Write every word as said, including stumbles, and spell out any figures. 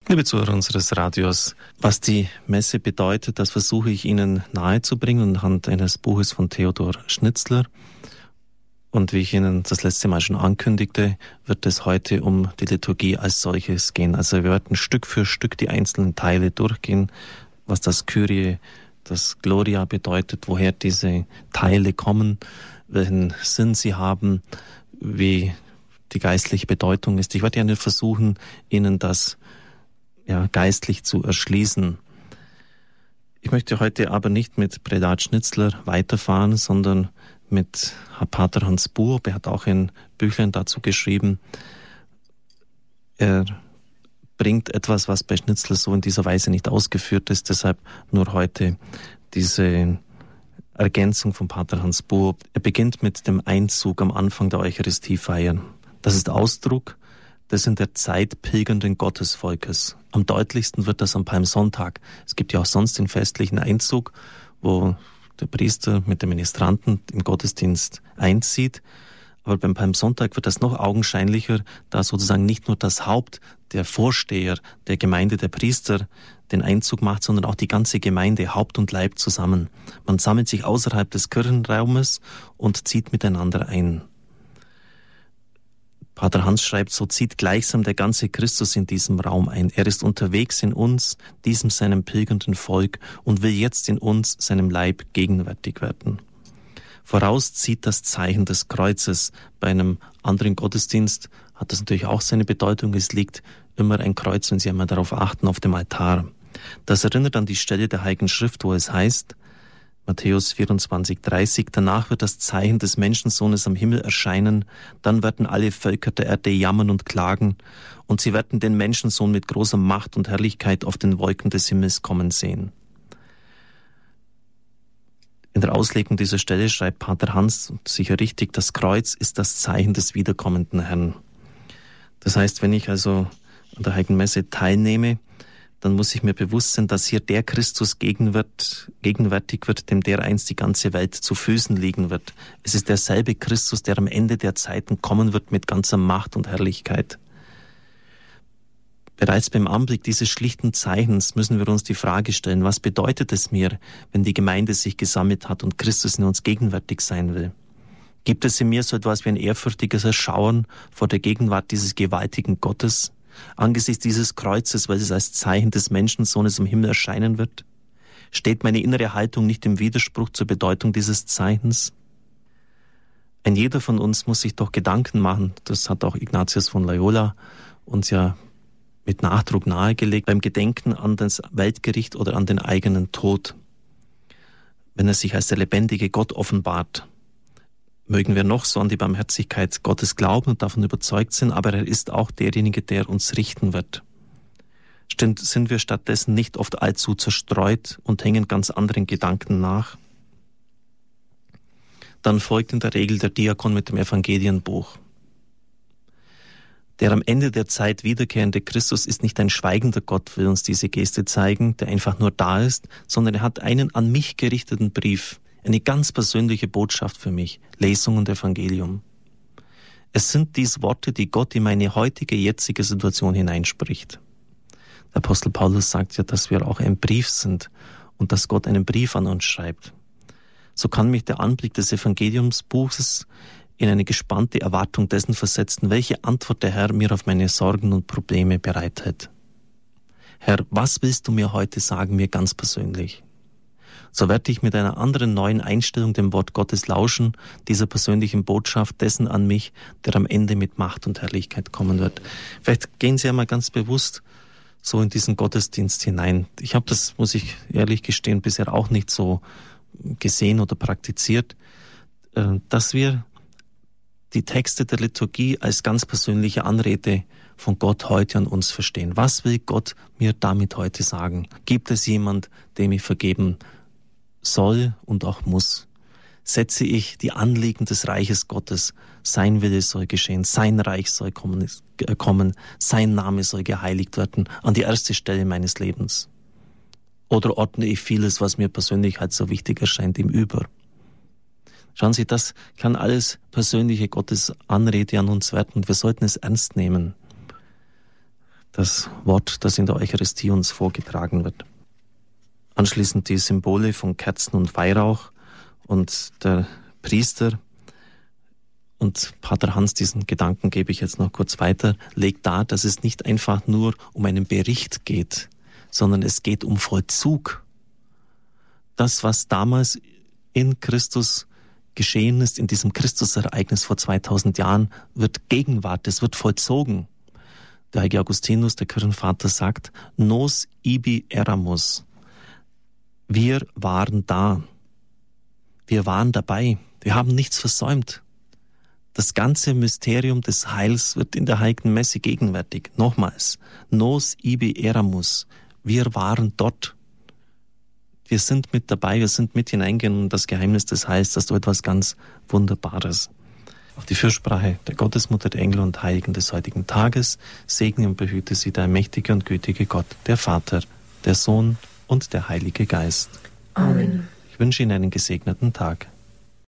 Liebe Zuhörer unseres Radios, was die Messe bedeutet, das versuche ich Ihnen nahezubringen anhand eines Buches von Theodor Schnitzler. Und wie ich Ihnen das letzte Mal schon ankündigte, wird es heute um die Liturgie als solches gehen. Also wir werden Stück für Stück die einzelnen Teile durchgehen, was das Kyrie, das Gloria bedeutet, woher diese Teile kommen, welchen Sinn sie haben, wie die geistliche Bedeutung ist. Ich werde gerne versuchen, Ihnen das ja, geistlich zu erschließen. Ich möchte heute aber nicht mit Predat Schnitzler weiterfahren, sondern mit Pater Hans Buob. Er hat auch ein Büchlein dazu geschrieben. Er bringt etwas, was bei Schnitzler so in dieser Weise nicht ausgeführt ist, deshalb nur heute diese Ergänzung von Pater Hans Buob. Er beginnt mit dem Einzug am Anfang der Eucharistiefeier. Das ist Ausdruck des in der Zeit pilgernden Gottesvolkes. Am deutlichsten wird das am Palmsonntag. Es gibt ja auch sonst den festlichen Einzug, wo der Priester mit dem Ministranten im Gottesdienst einzieht. Aber beim Palmsonntag wird das noch augenscheinlicher, da sozusagen nicht nur das Haupt, der Vorsteher der Gemeinde, der Priester, den Einzug macht, sondern auch die ganze Gemeinde, Haupt und Leib zusammen. Man sammelt sich außerhalb des Kirchenraumes und zieht miteinander ein. Pater Hans schreibt, so zieht gleichsam der ganze Christus in diesem Raum ein. Er ist unterwegs in uns, diesem seinem pilgernden Volk, und will jetzt in uns, seinem Leib, gegenwärtig werden. Voraus zieht das Zeichen des Kreuzes. Bei einem anderen Gottesdienst hat das natürlich auch seine Bedeutung. Es liegt immer ein Kreuz, wenn Sie einmal darauf achten, auf dem Altar. Das erinnert an die Stelle der Heiligen Schrift, wo es heißt, Matthäus vierundzwanzig, dreißig, danach wird das Zeichen des Menschensohnes am Himmel erscheinen, dann werden alle Völker der Erde jammern und klagen, und sie werden den Menschensohn mit großer Macht und Herrlichkeit auf den Wolken des Himmels kommen sehen. In der Auslegung dieser Stelle schreibt Pater Hans, sicher richtig, das Kreuz ist das Zeichen des wiederkommenden Herrn. Das heißt, wenn ich also an der Heiligen Messe teilnehme, dann muss ich mir bewusst sein, dass hier der Christus gegenwärtig wird, dem dereinst die ganze Welt zu Füßen liegen wird. Es ist derselbe Christus, der am Ende der Zeiten kommen wird mit ganzer Macht und Herrlichkeit. Bereits beim Anblick dieses schlichten Zeichens müssen wir uns die Frage stellen, was bedeutet es mir, wenn die Gemeinde sich gesammelt hat und Christus in uns gegenwärtig sein will? Gibt es in mir so etwas wie ein ehrfürchtiges Erschauern vor der Gegenwart dieses gewaltigen Gottes? Angesichts dieses Kreuzes, weil es als Zeichen des Menschensohnes im Himmel erscheinen wird? Steht meine innere Haltung nicht im Widerspruch zur Bedeutung dieses Zeichens? Ein jeder von uns muss sich doch Gedanken machen, das hat auch Ignatius von Loyola uns ja mit Nachdruck nahegelegt, beim Gedenken an das Weltgericht oder an den eigenen Tod. Wenn er sich als der lebendige Gott offenbart, mögen wir noch so an die Barmherzigkeit Gottes glauben und davon überzeugt sind, aber er ist auch derjenige, der uns richten wird. Sind wir stattdessen nicht oft allzu zerstreut und hängen ganz anderen Gedanken nach? Dann folgt in der Regel der Diakon mit dem Evangelienbuch. Der am Ende der Zeit wiederkehrende Christus ist nicht ein schweigender Gott, will uns diese Geste zeigen, der einfach nur da ist, sondern er hat einen an mich gerichteten Brief, eine ganz persönliche Botschaft für mich, Lesung und Evangelium. Es sind dies Worte, die Gott in meine heutige, jetzige Situation hineinspricht. Der Apostel Paulus sagt ja, dass wir auch ein Brief sind und dass Gott einen Brief an uns schreibt. So kann mich der Anblick des Evangeliumsbuches in eine gespannte Erwartung dessen versetzen, welche Antwort der Herr mir auf meine Sorgen und Probleme bereithält. Herr, was willst du mir heute sagen, mir ganz persönlich? So werde ich mit einer anderen neuen Einstellung dem Wort Gottes lauschen, dieser persönlichen Botschaft dessen an mich, der am Ende mit Macht und Herrlichkeit kommen wird. Vielleicht gehen Sie einmal ganz bewusst so in diesen Gottesdienst hinein. Ich habe das, muss ich ehrlich gestehen, bisher auch nicht so gesehen oder praktiziert, dass wir die Texte der Liturgie als ganz persönliche Anrede von Gott heute an uns verstehen. Was will Gott mir damit heute sagen? Gibt es jemand, dem ich vergeben soll und auch muss? Setze ich die Anliegen des Reiches Gottes, sein Wille soll geschehen, sein Reich soll kommen, kommen, sein Name soll geheiligt werden, an die erste Stelle meines Lebens? Oder ordne ich vieles, was mir persönlich halt so wichtig erscheint, ihm über? Schauen Sie, das kann alles persönliche Gottes Anrede an uns werden und wir sollten es ernst nehmen. das Wort, das in der Eucharistie uns vorgetragen wird. Anschließend die Symbole von Kerzen und Weihrauch und der Priester und Pater Hans, diesen Gedanken gebe ich jetzt noch kurz weiter, legt dar, dass es nicht einfach nur um einen Bericht geht, sondern es geht um Vollzug. Das, was damals in Christus geschehen ist, in diesem Christusereignis vor zweitausend Jahren, wird Gegenwart, es wird vollzogen. Der heilige Augustinus, der Kirchenvater, sagt, nos ibi eramus. Wir waren da. Wir waren dabei. Wir haben nichts versäumt. Das ganze Mysterium des Heils wird in der Heiligen Messe gegenwärtig. Nochmals, nos ibi eramus. Wir waren dort. Wir sind mit dabei, wir sind mit hineingegangen in das Geheimnis des Heils, das ist etwas ganz Wunderbares. Auf die Fürsprache der Gottesmutter, der Engel und Heiligen des heutigen Tages segne und behüte sie der mächtige und gütige Gott, der Vater, der Sohn und der Heilige Geist. Amen. Ich wünsche Ihnen einen gesegneten Tag.